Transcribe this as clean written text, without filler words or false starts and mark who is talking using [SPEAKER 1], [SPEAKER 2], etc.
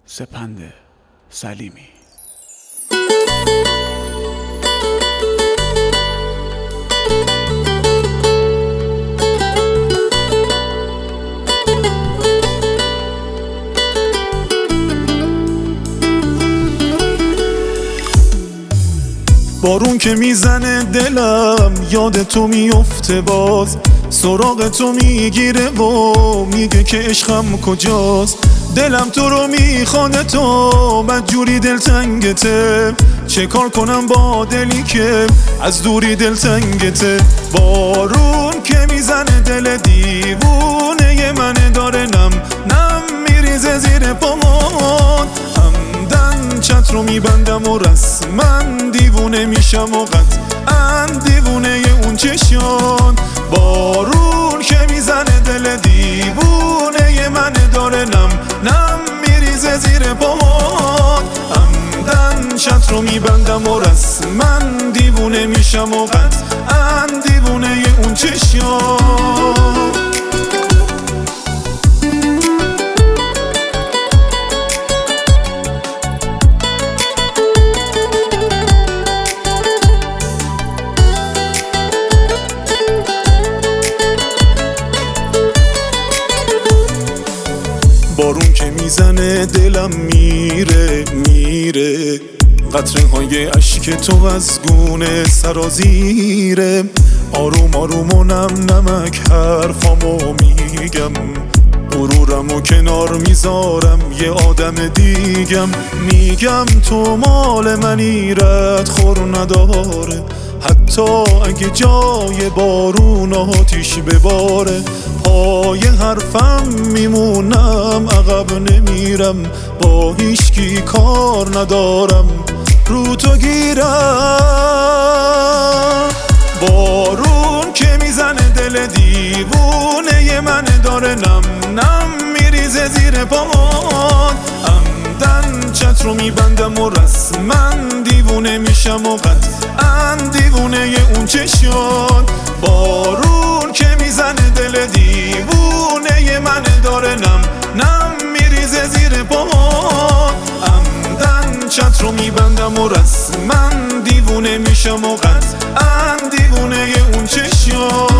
[SPEAKER 1] سپند سلیمی.
[SPEAKER 2] بارون که میزنه دلم یاد تو میفته، باز سراغ تو میگیره و میگه که عشقم کجاست. دلم تو رو میخوانه، تو بدجوری دلتنگته. چه کار کنم با دلی که از دوری دلتنگته. بارون که میزنه دل دیوونه من داره نم میریزه زیر پامان. همدن چت رو میبندم و رسما دیوونه میشم و قطعا دیوونه اون چشان. بارون که میزنه دل دیوونه من داره نم میریزه زیر پامان. همدن چت رو میبندم و رسما دیوونه میشم و قطعا دیوونه اون چشان. بارون که میزنه دلم میره قطره های اشک تو از گونه سرازیره. آروم آروم و نمک حرفامو میگم، غرورمو کنار میذارم یه آدم دیگم. میگم تو مال منی، رد خور نداره، حتی اگه جای بارون آتیش بباره. پای حرفم میمونم، عقب نمیرم، با هیچکی کار ندارم، رو تو گیرم. بارون که میزنه دل دیوونه من داره نم میریزه زیر پامان. همدن چت رو میبندم و رسما دیوونه میشم و قطعا دیوونه اون چشان. بارون که میزنه دل دیوونه من داره نم میریزه زیر پامان. همدن چت رو میبندم و رسما دیوونه میشم و قطعا دیوونه اون چشان.